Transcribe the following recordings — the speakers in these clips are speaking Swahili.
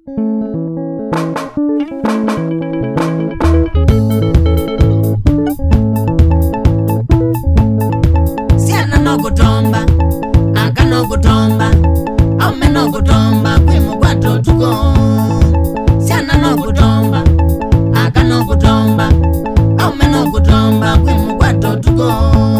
Siana no kutomba, aka no kutomba, aume no kutomba, kwimu kwa totuko. Siana no kutomba, aka no kutomba, aume no kutomba, kwimu kwa totuko.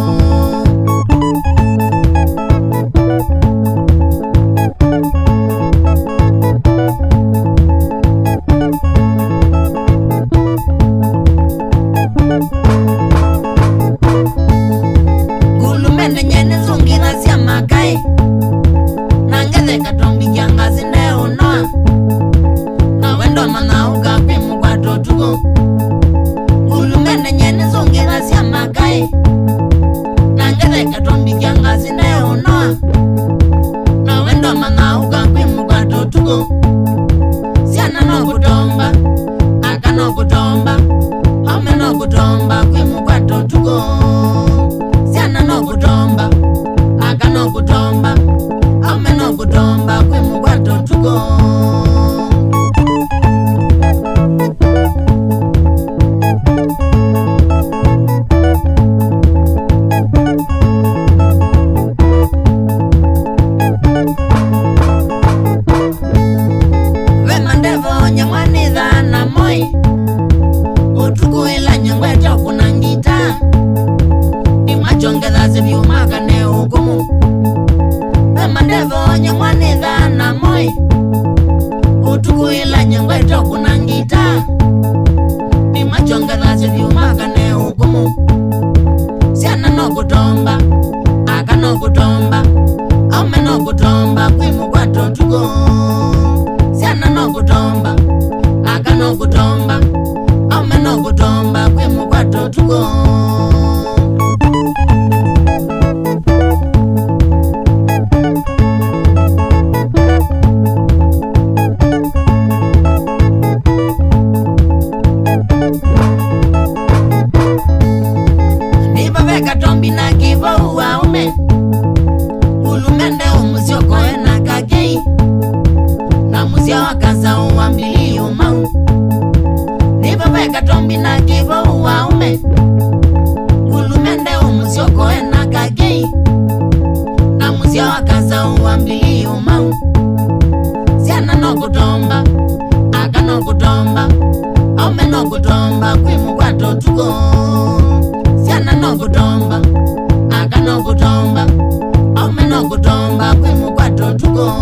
Gulumende nyene zungira sia makai, nangeze katombi kianga zinde unoa, na wendo manauka kwimu kwa totuko. Gulumende nyene zungira sia makai, nangeze katombi kianga zinde unoa, na wendo manauka kwimu kwa totuko. Siana no kutomba, aka no kutomba, aume no kutomba, kwimu kwa totuko. Siana no kutomba, aka no kutomba, aume no kutomba, kwimu kwa totuko. Vemandevo nyamwanitha na moi, utuku ila nyangweta kunangita, imachongeza zivyuma kane hukumu. Vemandevo nyamwanitha na moi, utuku ila nyangweta kunangita, imachongeza zivyuma kane hukumu. Siana no kutomba, aka no kutomba, aume no kutomba, kwimu kwa totuko. Siana no kutomba, aka no kutomba, aume no kutomba, kwimu kwa totuko. Nibaveka tombi na kiva uwaume, ulumende umusioko ena kakei, na musia wakasa uwambili umau. Nibaveka tombi na kiva uwaume, ulumende umusioko ena kakei, na musia wakasa uwambili umau. Siana no kutomba, aka no kutomba, aume no kutomba, kwimu kwa totuko. Siana no kutomba, aka no kutomba, aume no kutomba, kwimu kwa totuko.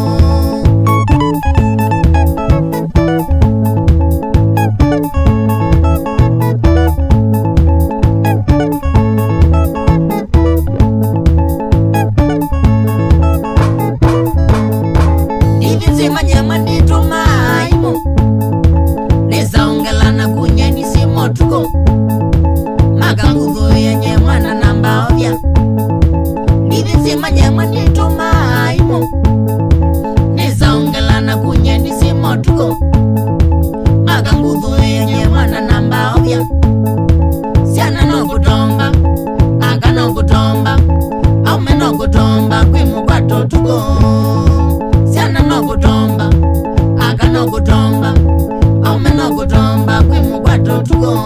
Nivizima nyama nituma aimu, nizaongelana kunye nisimo tuko, magangugu yenye mwana namba ovya. Nivizima nyama nituma aimu, nizaongelana kunye nisimo tuko, magangugu yenye mwana namba ovya. Siana no kutomba, aka no kutomba, aume no kutomba, kwimu kwa totuko. Siana no kutomba, aka no kutomba, aume no kutomba, kwimu kwa totuko.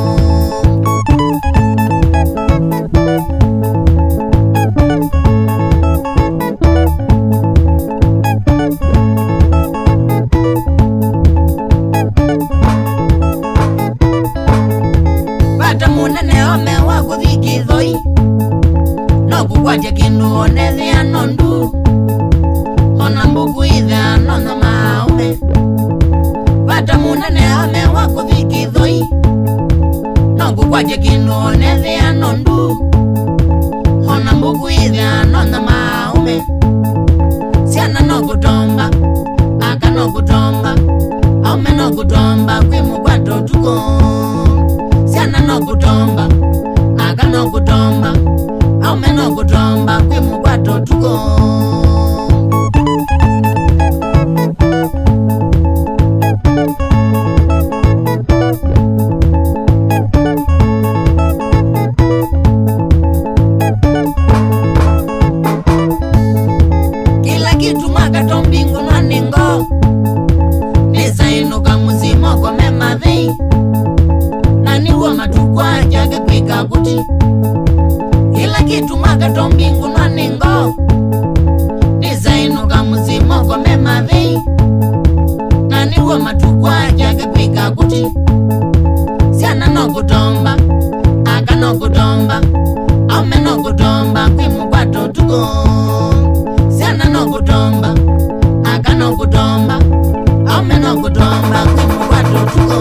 Bata munene ome wakuthikithoi, no kukwatya kindu onethia nondu, ona mbuku itha nono maume. Bata munene ome wakuthikithoi, no kukwatya kindu onethia nondu, ona mbuku itha nono maume. Siana no kutomba, aka no kutomba, aume no kutomba, kwimu kwa totuko. Siana no kutomba, aka no kutomba, aume no kutomba, kwimu kwa totuko. Kila kitu mwaka tombingu nwaningo, matukwa jage kwika kuti ila kitu Mwakatombi ngunwa ningo nizainuka muzimo kwa memavi na niwo matukwa jage kwika kuti siana no kutomba aka no kutomba ame no kutomba kwimugwato tuko siana no kutomba aka no kutomba ame no kutomba kwimugwato tuko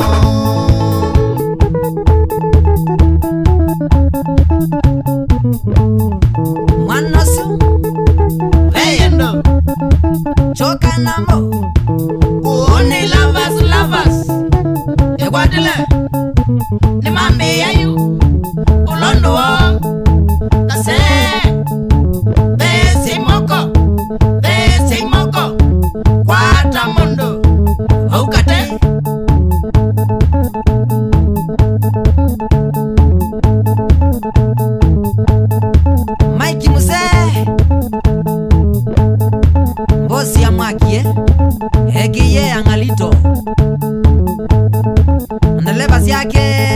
Mwanosu Veyendo Choka nambo Uoni lovers Egwadile Ni mambe ya yu Ulondo wo Kase Besi moko Kwata mundo Ukate Mike Muse Bosi ya Mwakie Hegiye Angalito Ndalebas yake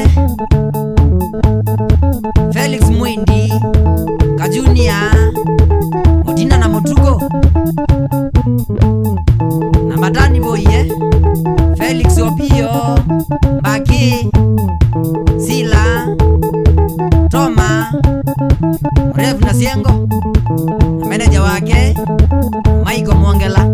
Felix Mwindi Kajunia Modina na Motuko na Madani Boye Felix Opio Baki Sila Toma Rev na Siengo Meneja wake Maiko Mwongela